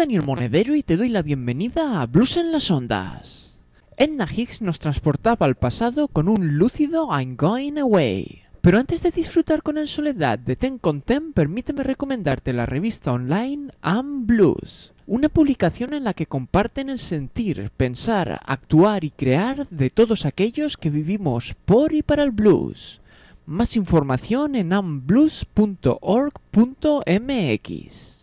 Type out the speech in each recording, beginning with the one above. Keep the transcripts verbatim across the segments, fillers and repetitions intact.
Daniel Monedero y te doy la bienvenida a Blues en las Ondas. Edna Hicks nos transportaba al pasado con un lúcido I'm Going Away. Pero antes de disfrutar con el Soledad de Ten con Ten, permíteme recomendarte la revista online I'm Blues, una publicación en la que comparten el sentir, pensar, actuar y crear de todos aquellos que vivimos por y para el blues. Más información en am blues punto org punto m x.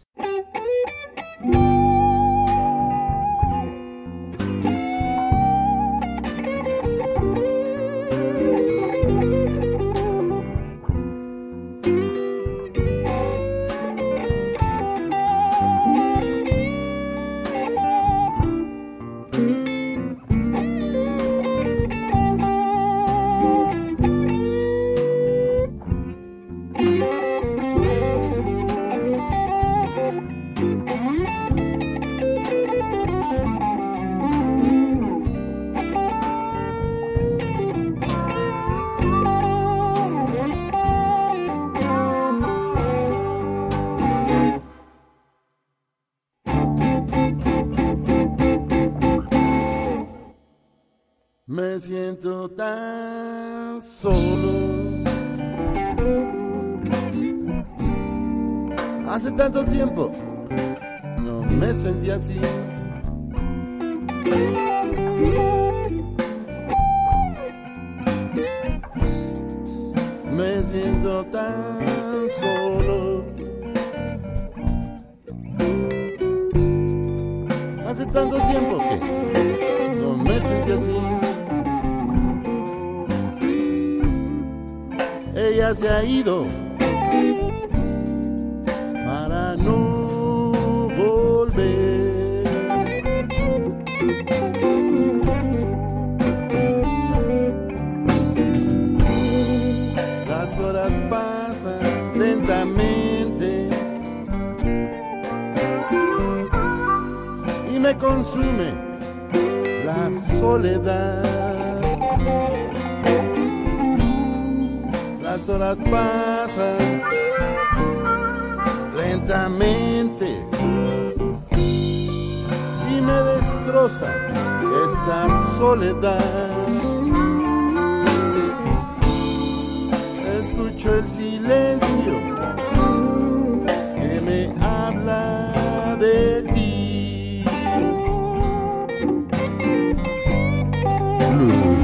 Me siento tan solo. Hace tanto tiempo no me sentí así. Me siento tan solo. Hace tanto tiempo que no me sentí así. Ella se ha ido para no volver. Las horas pasan lentamente y me consume la soledad. Las horas pasan lentamente y me destroza esta soledad. Escucho el silencio que me habla de ti. Blues.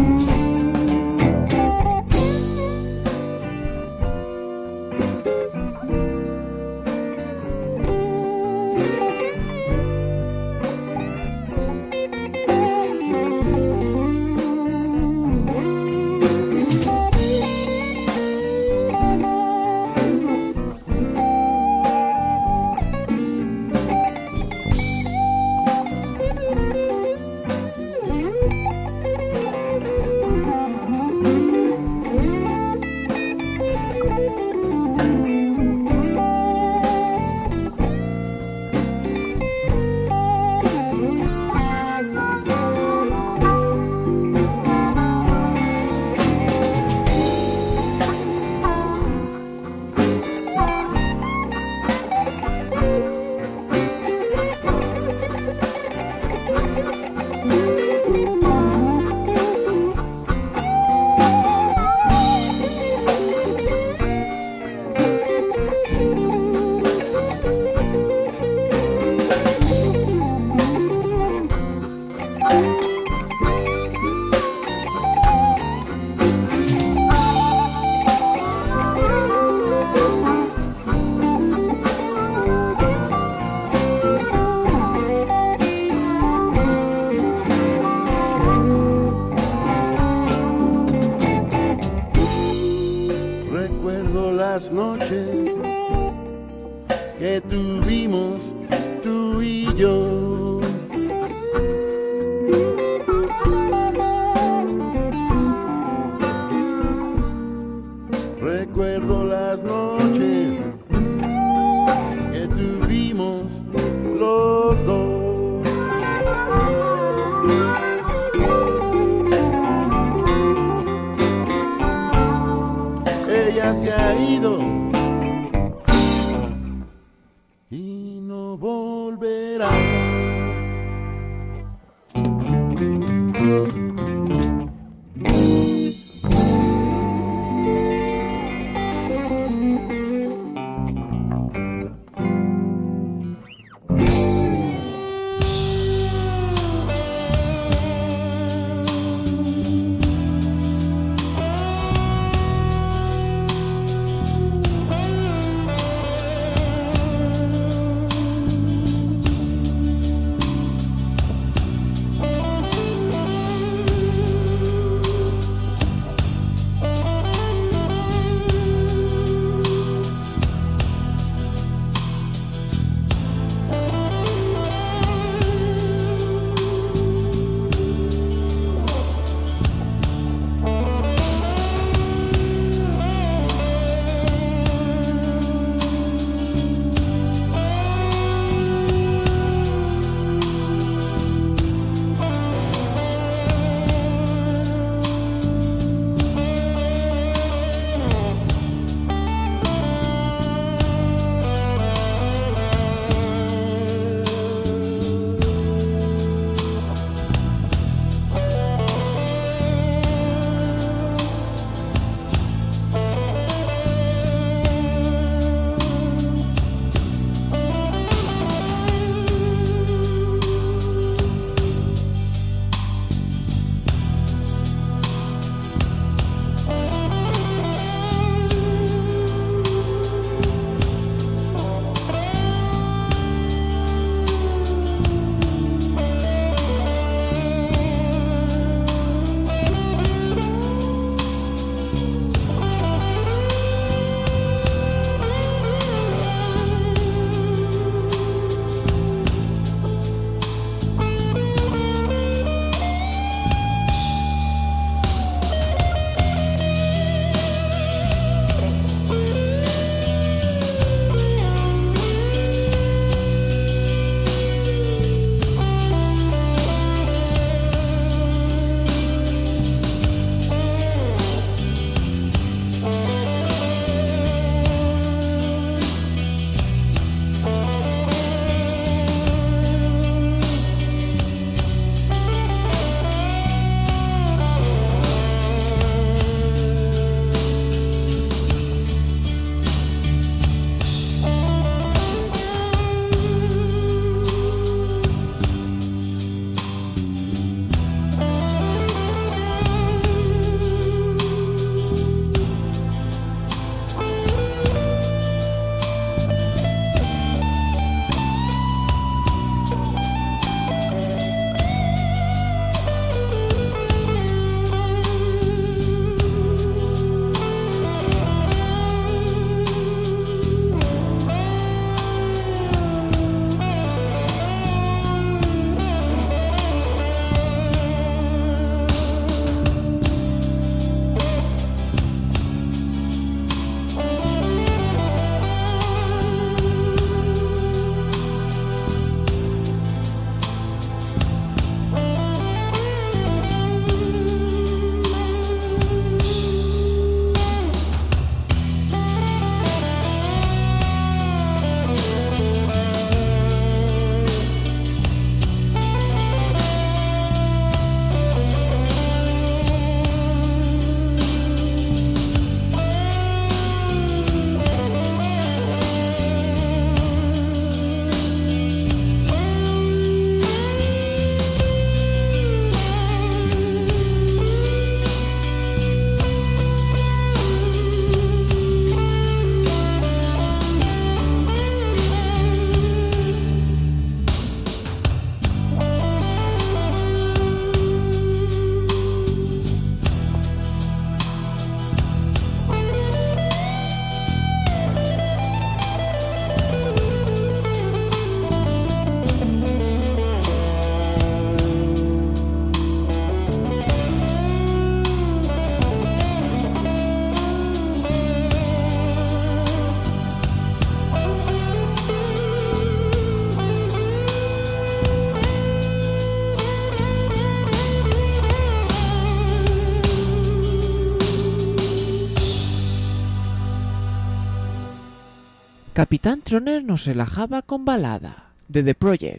Capitán Troner nos relajaba con Balada, de The Project,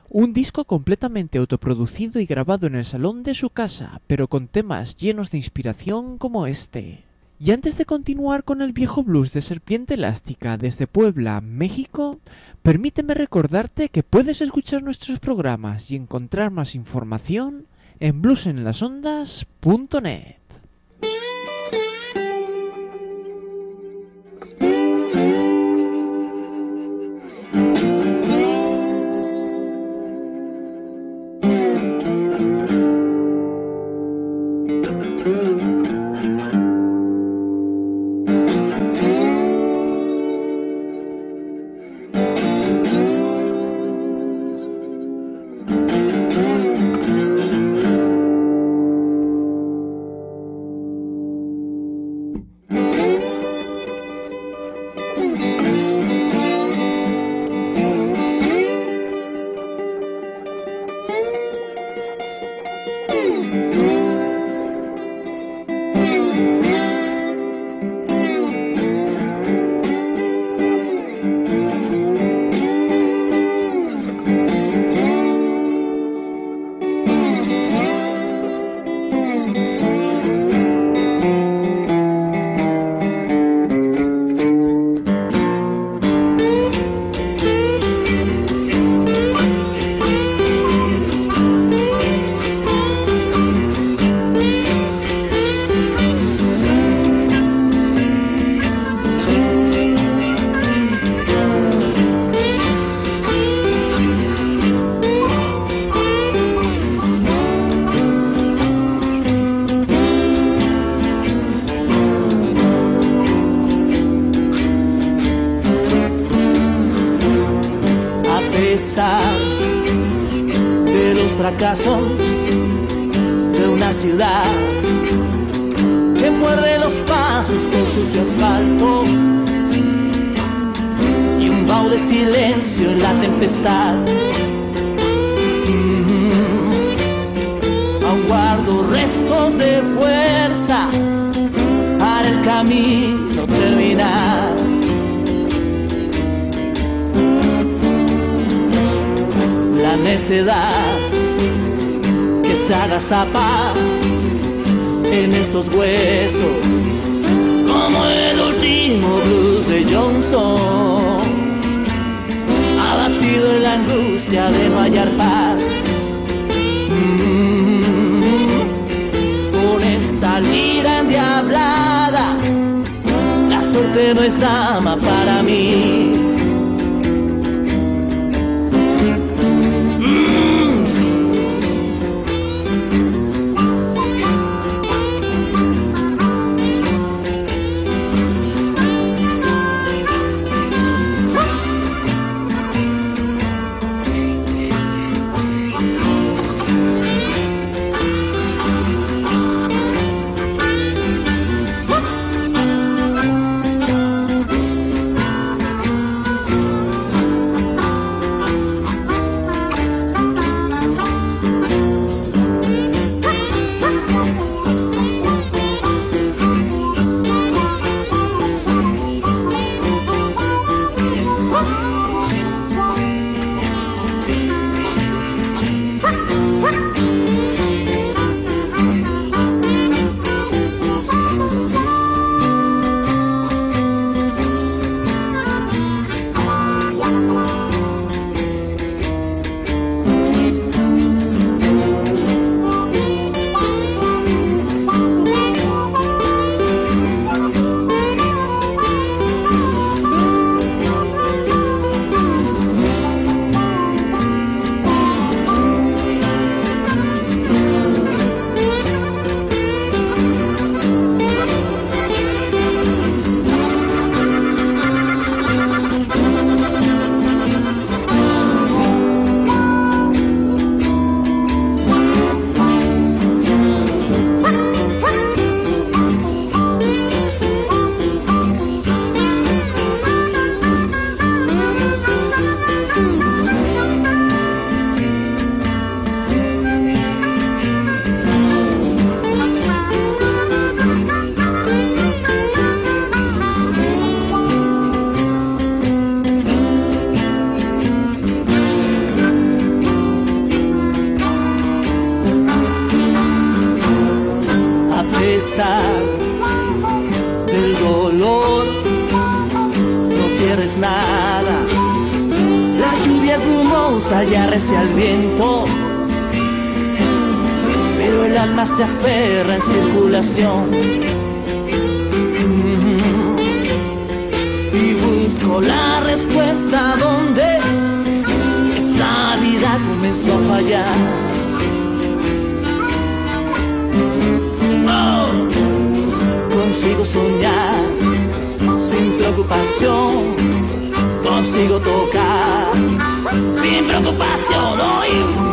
Un disco completamente autoproducido y grabado en el salón de su casa, pero con temas llenos de inspiración como este. Y antes de continuar con el viejo blues de Serpiente Elástica desde Puebla, México, permíteme recordarte que puedes escuchar nuestros programas y encontrar más información en blues en las ondas punto net. De los fracasos de una ciudad que muerde los pasos con sucio asfalto y un vaho de silencio en la tempestad. Mm-hmm. Aún guardo restos de fuerza para el camino terminar. La necedad que se agazapa en estos huesos, como el último blues de Johnson, abatido en la angustia de no hallar paz. Mm-hmm. Con esta lira endiablada, la suerte no es dama para mí. pesar del dolor no pierdes nada. La lluvia brumosa ya arrecia el viento, pero el alma se aferra en circulación. Mm-hmm. Y busco la respuesta donde esta vida comenzó a fallar. Oh. Consigo soñar sin preocupación, consigo tocar sin preocupación hoy.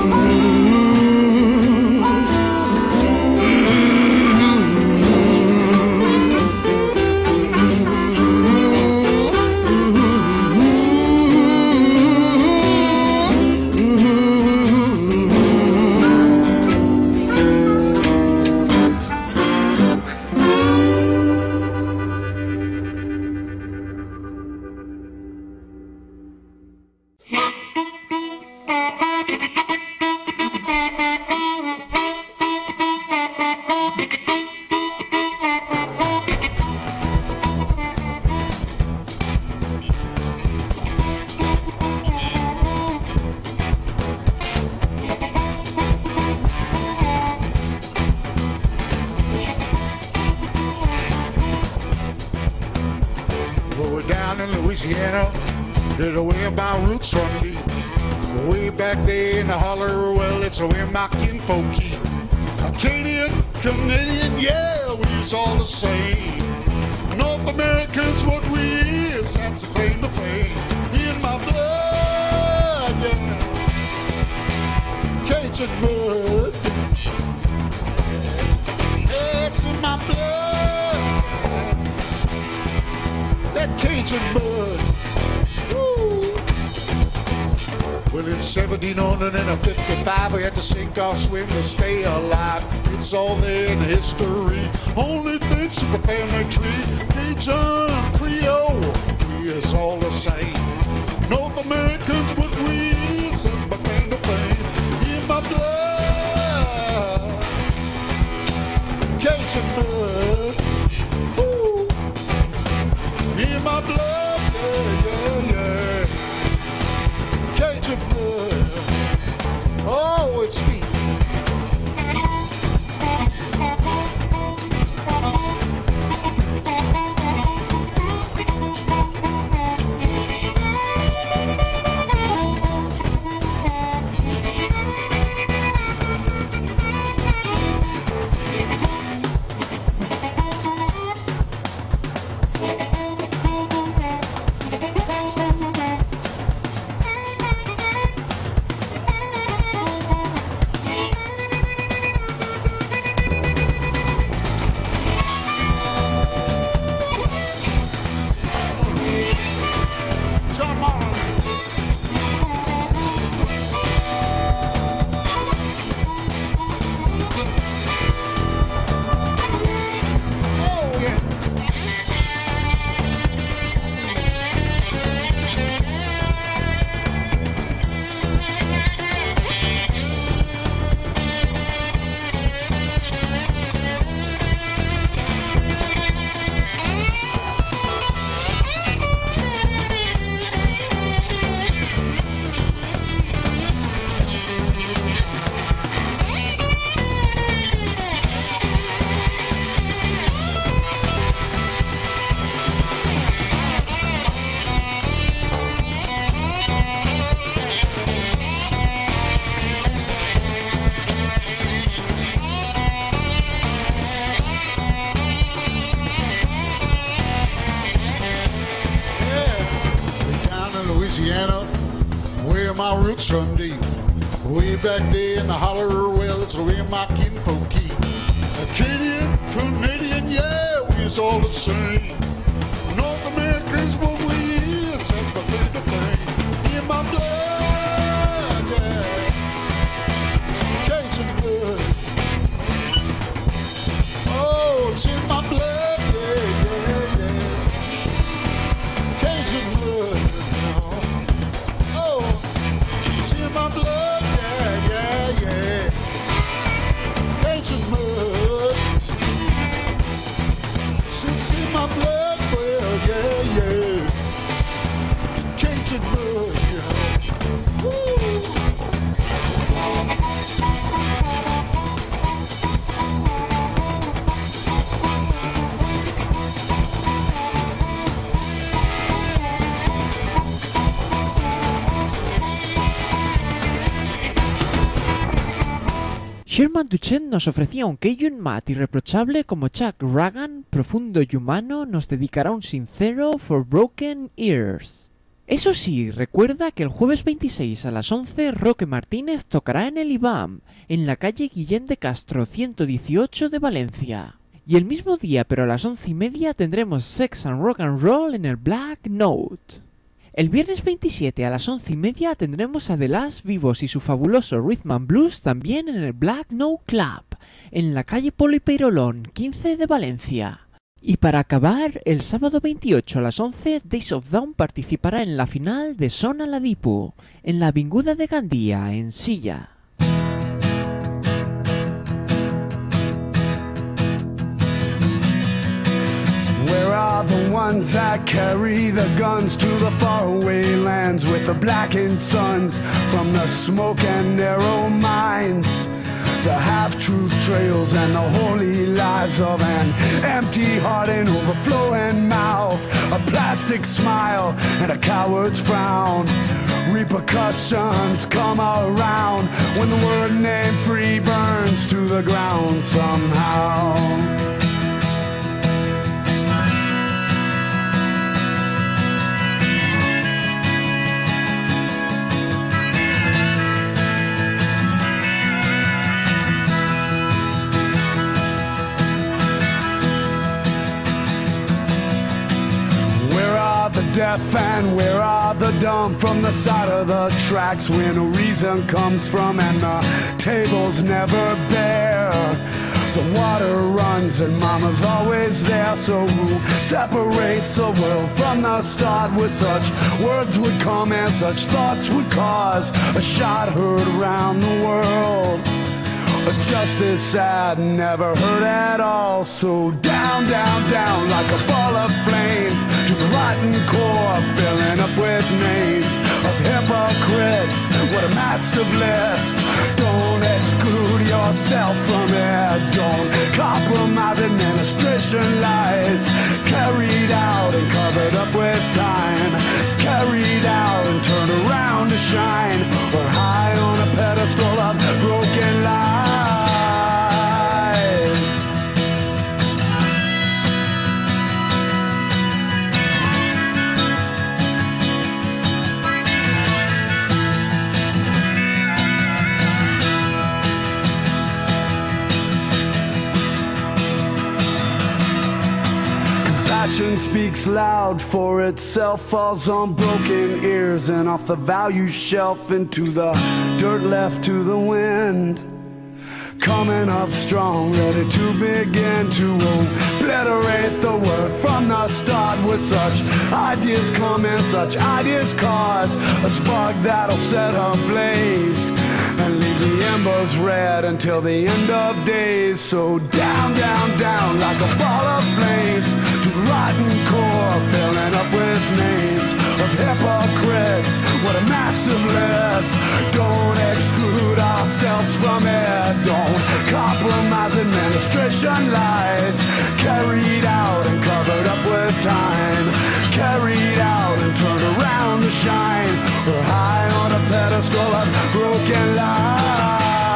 Louisiana, there's a way my roots run deep. Way back there in the holler, well, it's where my kinfolk keep. Acadian, Canadian, yeah, we's all the same. North Americans, what we is, that's a claim to fame. In my blood, yeah. Cajun mud. Yeah, it's in my blood. That Cajun mud. Woo. Well, in seventeen hundred fifty-five, we had to sink or swim to stay alive. It's all there in history. Only things in the family tree. Cajun, Creole, we is all the same. North Americans, what we is, that's my claim to fame. In my blood, Cajun mud. Ooh. In my blood, yeah, yeah, yeah. Cajun mud. Oh, it's deep. Where my roots run deep. Way back there in the holler, well, it's where my kinfolk keep. Acadian, Canadian, yeah, we's all the same. North Americans, what we is, that's my claim to fame. In my blood, yeah. Cajun blood. Oh, it's in my blood, yeah, yeah, yeah. Cajun blood. In my blood, yeah, yeah, yeah. Cajun mud. Sherman Duchenne nos ofrecía un Cajun Matt irreprochable como Chuck Ragan, profundo y humano, nos dedicará un sincero For Broken Ears. Eso sí, recuerda que el jueves veintiséis a las once Roque Martínez tocará en el I B A M, en la calle Guillén de Castro ciento dieciocho de Valencia. Y el mismo día, pero a las once y media, tendremos Sex and Rock and Roll en el Black Note. El viernes veintisiete a las once y media tendremos a The Last Vivos y su fabuloso Rhythm and Blues también en el Black Note Club, en la calle Polo y Peirolón quince de Valencia. Y para acabar, el sábado veintiocho a las once, Days of Dawn participará en la final de Sona Ladipu, en la Avinguda de Gandía, en Silla. Where are the ones that carry the guns to the faraway lands with the blackened suns from the smoke and narrow mines? The half-truth trails and the holy lies of an empty heart and overflowing mouth, a plastic smile and a coward's frown. Repercussions come around when the word name free burns to the ground somehow. The deaf and where are the dumb from the side of the tracks where no reason comes from and the tables never bare. The water runs and mama's always there, so who separates the world from the start with such words would come and such thoughts would cause a shot heard around the world. A justice sad, never heard at all. So down, down, down like a ball of flames to the rotten core, filling up with names of hypocrites. What a massive list. Don't exclude yourself from it. Don't compromise administration lies. Carried out and covered up with time. Carried out and turned around to shine. Or high on a pedestal of broken lies. Passion speaks loud for itself, falls on broken ears and off the value shelf into the dirt left to the wind. Coming up strong, ready to begin to obliterate the word from the start with such ideas come and such ideas cause a spark that'll set ablaze and leave the embers red until the end of days. So down, down, down like a ball of flames to the rotten core, filling up with names of hypocrites. What a massive list. Don't exclude ourselves from it. Don't compromise administration lies. Carried out and covered up with time. Carried out and turned around to shine. We're high on a pedestal of broken lies.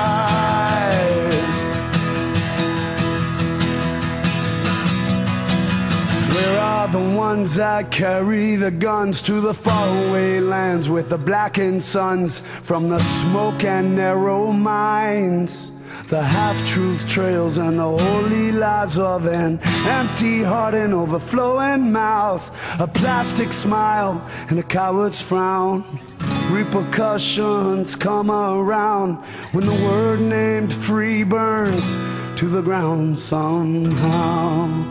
Where are the ones that carry the guns to the faraway lands with the blackened suns from the smoke and narrow minds? The half-truth trails and the holy lies of an empty heart and overflowing mouth, a plastic smile and a coward's frown. Repercussions come around when the word named free burns to the ground somehow.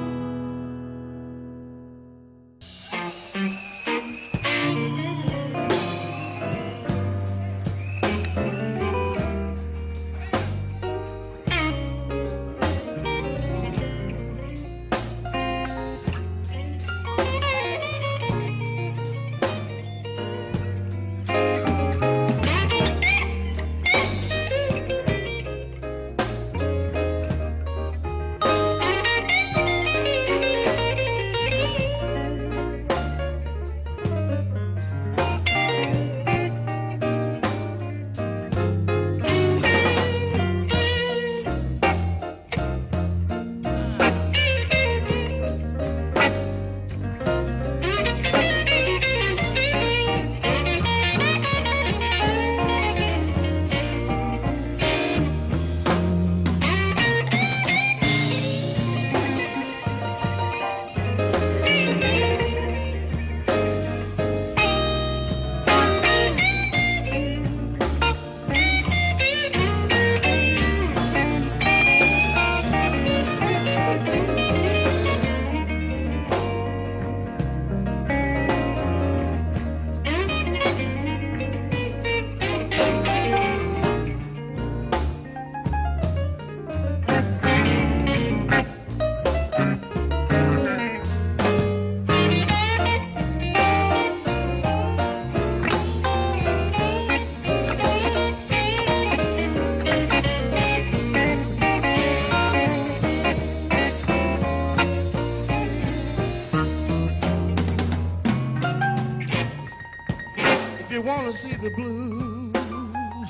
see the blues,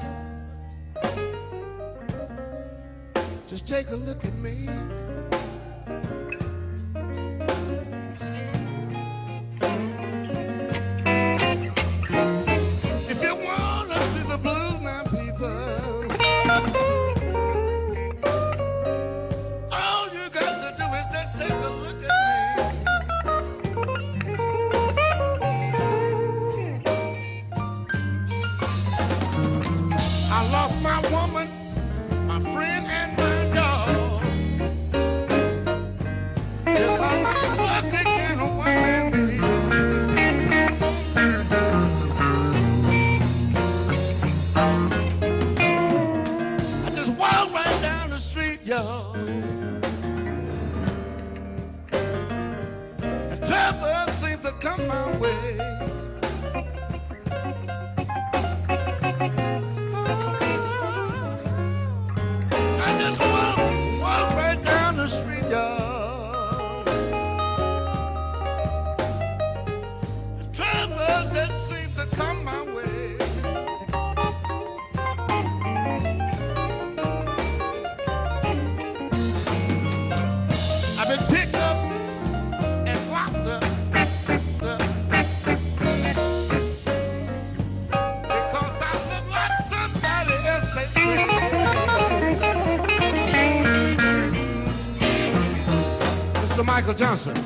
just take a look at me. If you wanna see the blues now, people, all you got to do is just take a look at me. I lost my woman, my friend, and my dog. Just how lucky can a woman be? I just walked right down the street, y'all, and trouble seemed to come my way. I just walk, walk right down the street, y'all. The trouble that seemed to come my way. I've been picked up and locked up because I look like somebody else they say. Mister Michael Johnson.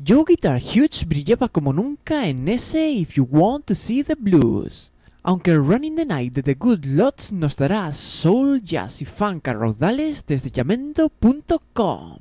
Joe Guitar Hughes brillaba como nunca en ese If You Want to See the Blues, aunque Running the Night de The Good Lots nos dará soul, jazz y funk a raudales desde Yamendo punto com.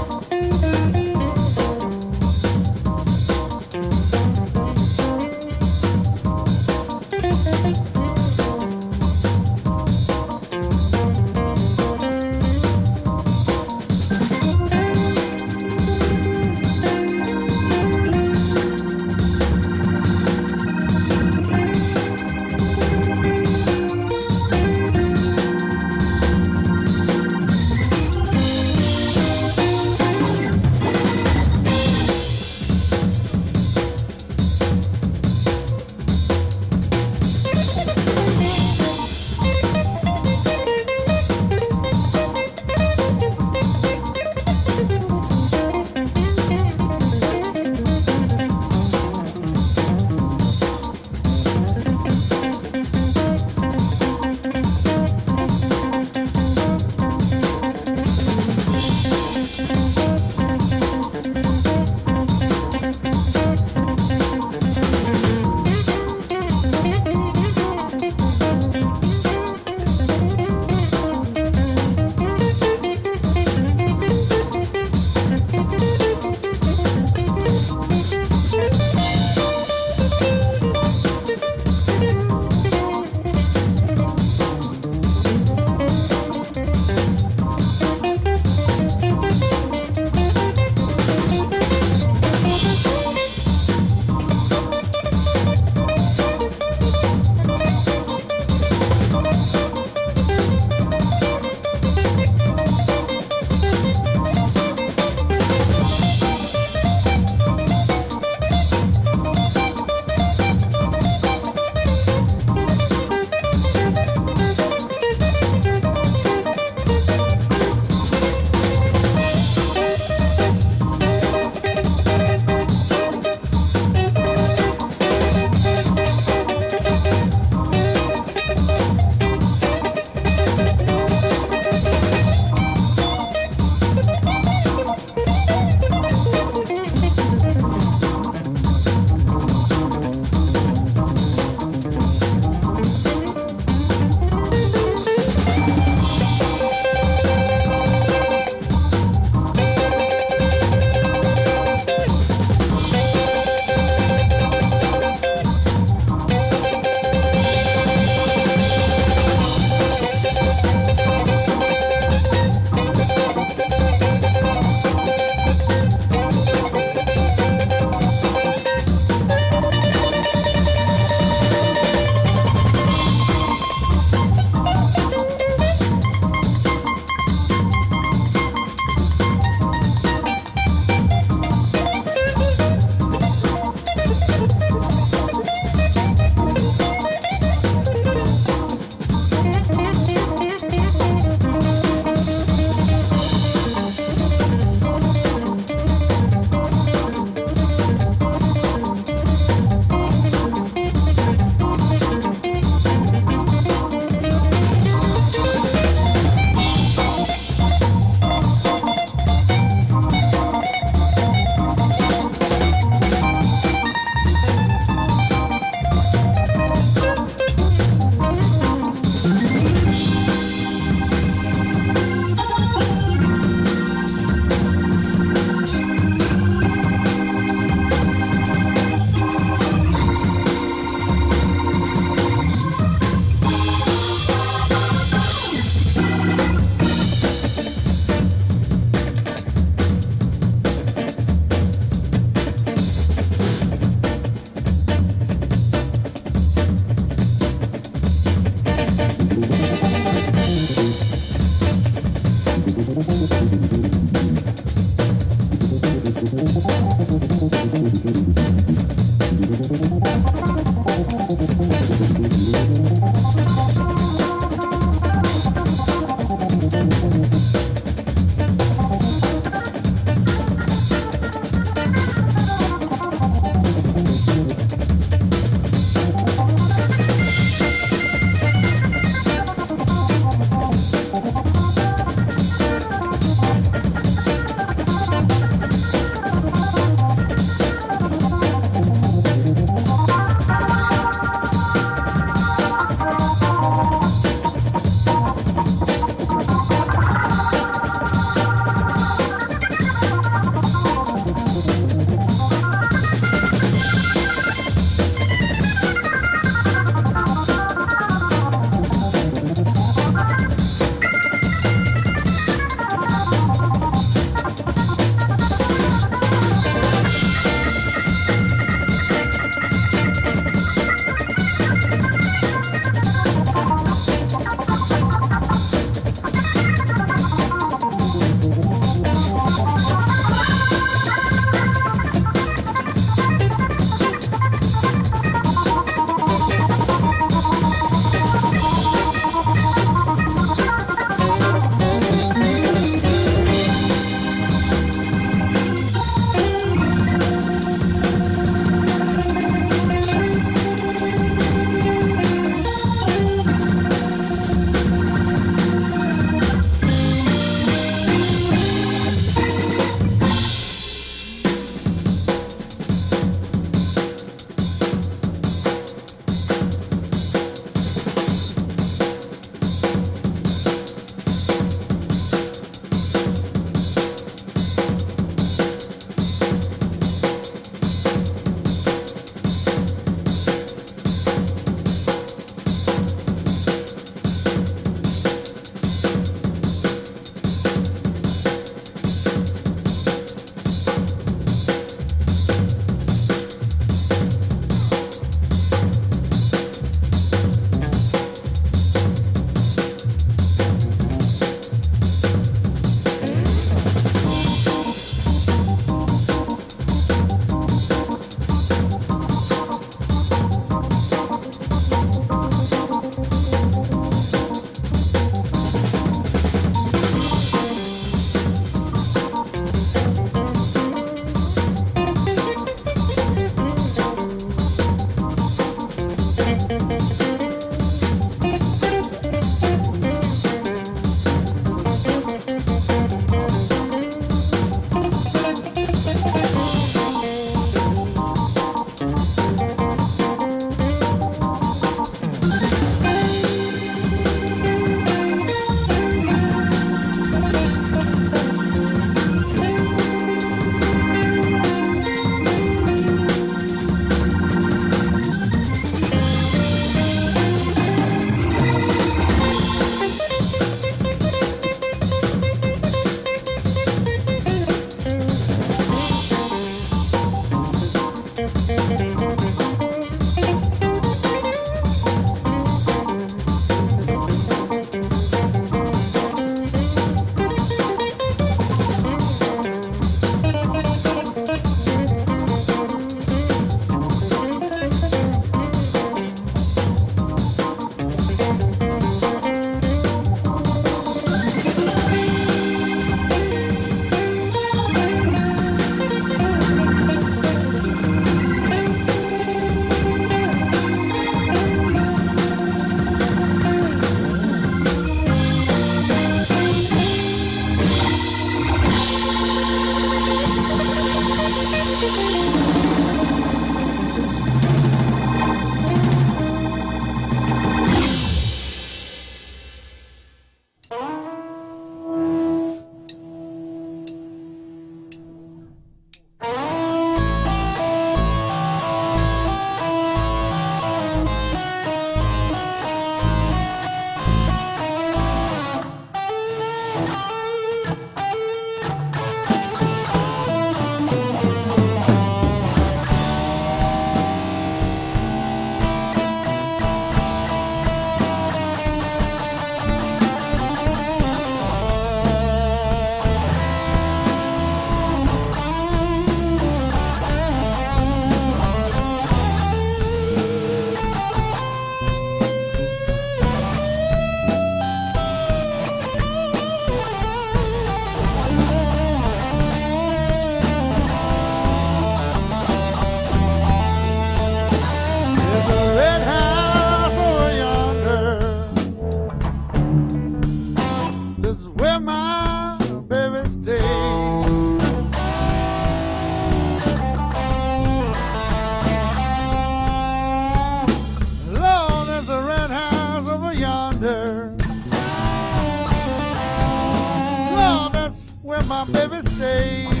my baby stays.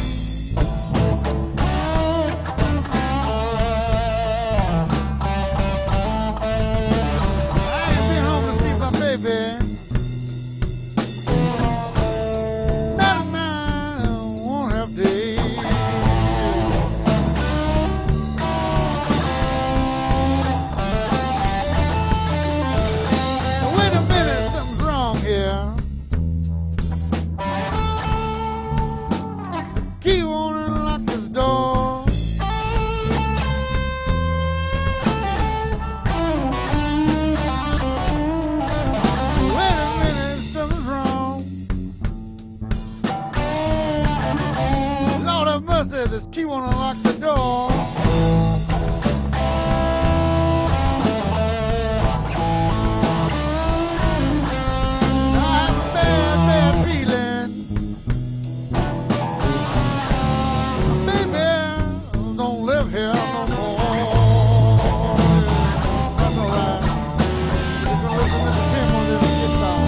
Baby, not a man won't have days. Wait a minute, something's wrong here. Key won't unlock this door. This key won't unlock the door. I have a bad, bad feeling. Baby, don't live here no more. That's all right. You can listen to the Tim on this guitar.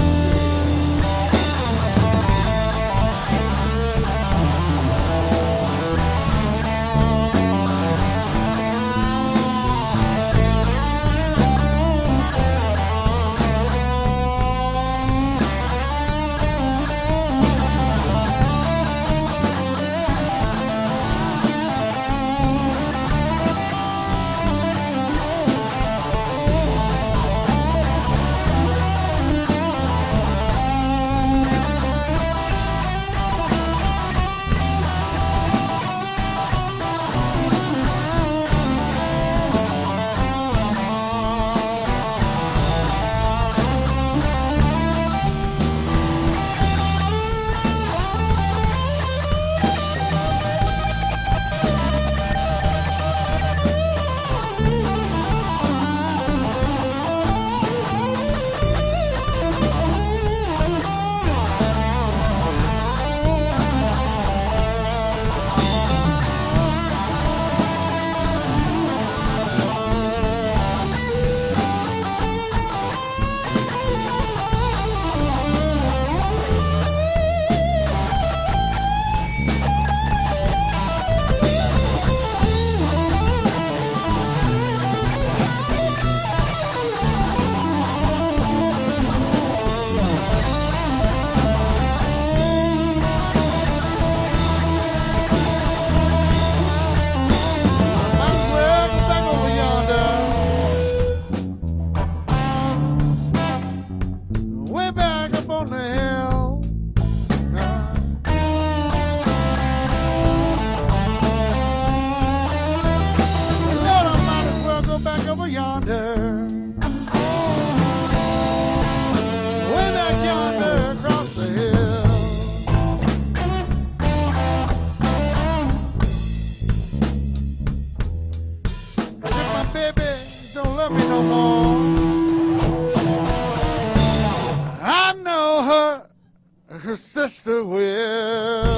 Her sister will.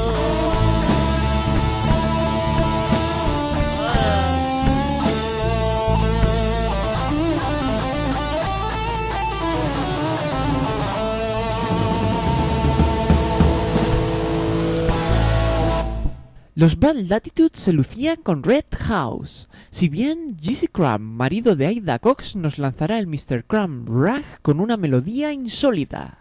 Los Bad Latitudes se lucían con Red House. Si bien Jesse Crumb, marido de Aida Cox, nos lanzará el mister Crumb Rag con una melodía insólita.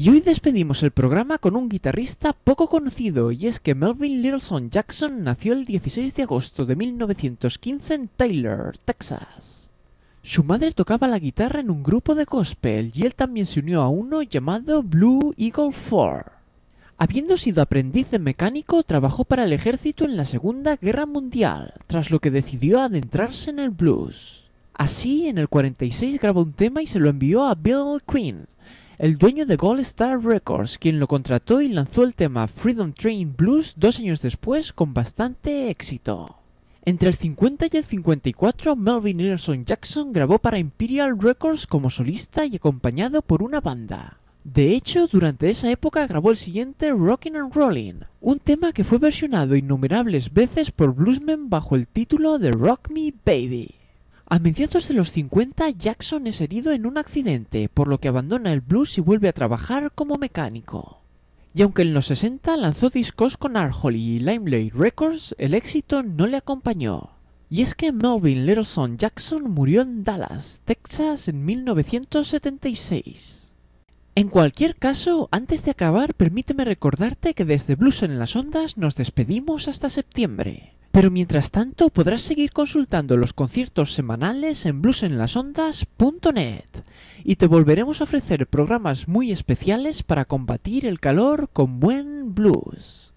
Y hoy despedimos el programa con un guitarrista poco conocido, y es que Melvin Littleson Jackson nació el dieciséis de agosto de mil novecientos quince en Tyler, Texas. Su madre tocaba la guitarra en un grupo de gospel y él también se unió a uno llamado Blue Eagle Four. Habiendo sido aprendiz de mecánico, trabajó para el ejército en la Segunda Guerra Mundial, tras lo que decidió adentrarse en el blues. Así, en el cuarenta y seis grabó un tema y se lo envió a Bill Quinn, el dueño de Gold Star Records, quien lo contrató y lanzó el tema Freedom Train Blues dos años después con bastante éxito. Entre el cincuenta y el cincuenta y cuatro, Melvin Littleson Jackson grabó para Imperial Records como solista y acompañado por una banda. De hecho, durante esa época grabó el siguiente Rockin' and Rollin', un tema que fue versionado innumerables veces por bluesmen bajo el título de Rock Me Baby. A mediados de los cincuenta, Jackson es herido en un accidente, por lo que abandona el blues y vuelve a trabajar como mecánico. Y aunque en los sesenta lanzó discos con Arholi y Limelight Records, el éxito no le acompañó. Y es que Melvin Littleson Jackson murió en Dallas, Texas en mil novecientos setenta y seis. En cualquier caso, antes de acabar, permíteme recordarte que desde Blues en las Ondas nos despedimos hasta septiembre. Pero mientras tanto podrás seguir consultando los conciertos semanales en blues en las ondas punto net y te volveremos a ofrecer programas muy especiales para combatir el calor con buen blues.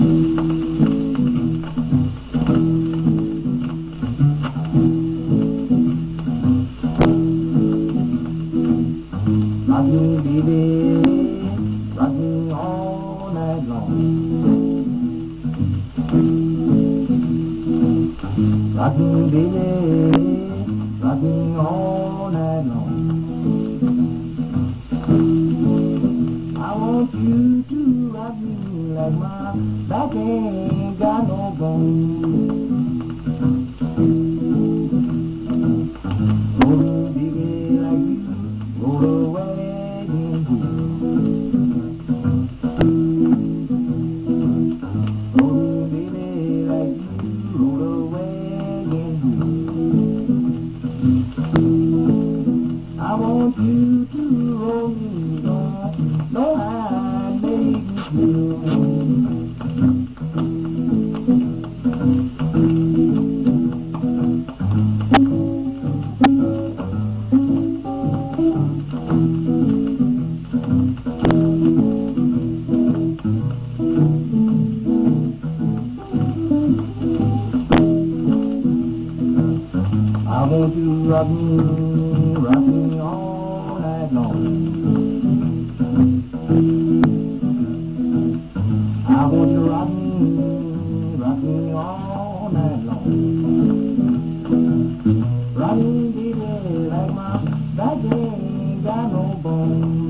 Rockin' baby, rockin' all night long. I want you to rock me like my back ain't got no bone. Roll baby like you, roll away and go. Roll baby like you, roll away. I want you to roll me, don't know how I make you feel. I want you to rock me, rock me all night long. I want you to rock me, rock me all night long. Rock me, baby, like my back ain't got no bone.